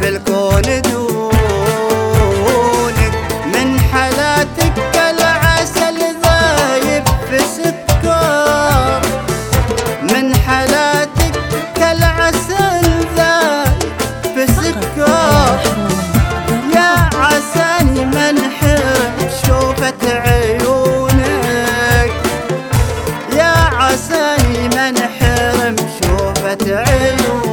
في الكون دونك، من حالاتك كالعسل ذايب في سكر، من حالاتك كالعسل ذايب في سكر، يا عساني من حرم شوفة عيونك، يا عساني من حرم شوفة عيونك.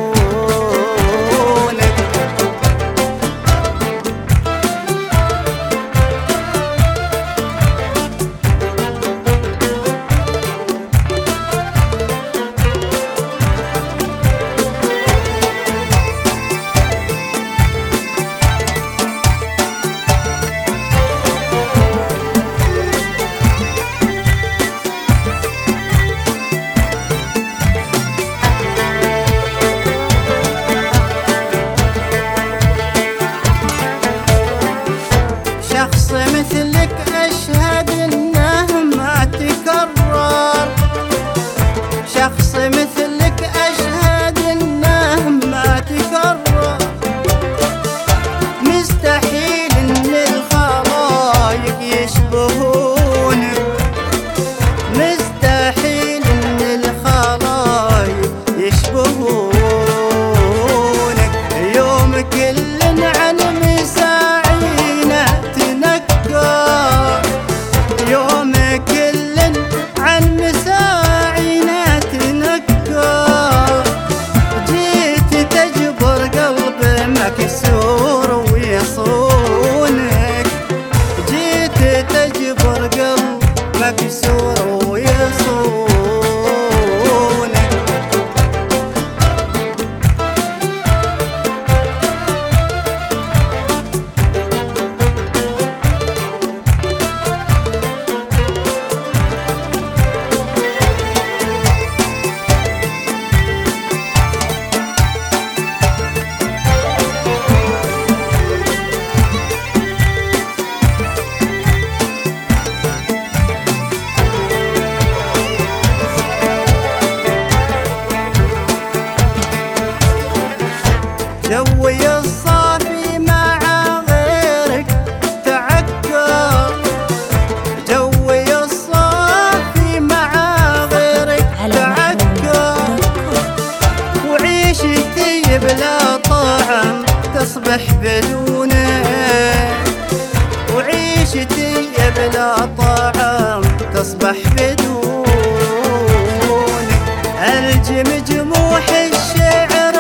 شخص مثلك أشهد إنه ما تكرر، شخص مثلك أشهد إنه ما تكرر، مستحيل إن الخلايق يشبهونك، مستحيل إن الخلايق يشبهونك، يوم كل عن مساعينا يوم كل عن مساعينا تنكر، جيت تجبر قلب مكسور ويصونك، جيت تجبر قلب مكسور ويصونك. جوي الصافي مع غيرك تعكر، جوي الصافي مع غيرك تعكر، وعيشتي بلا طعم تصبح بدونك، وعيشتي بلا طعم تصبح بدونك، ألجم جموح الشعر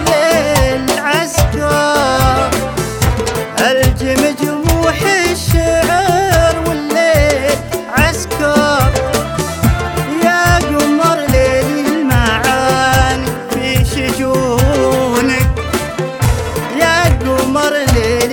ألجم جموح الشعر والليل عسكر، يا قمر ليل المعاني في شجونك، يا قمر ليل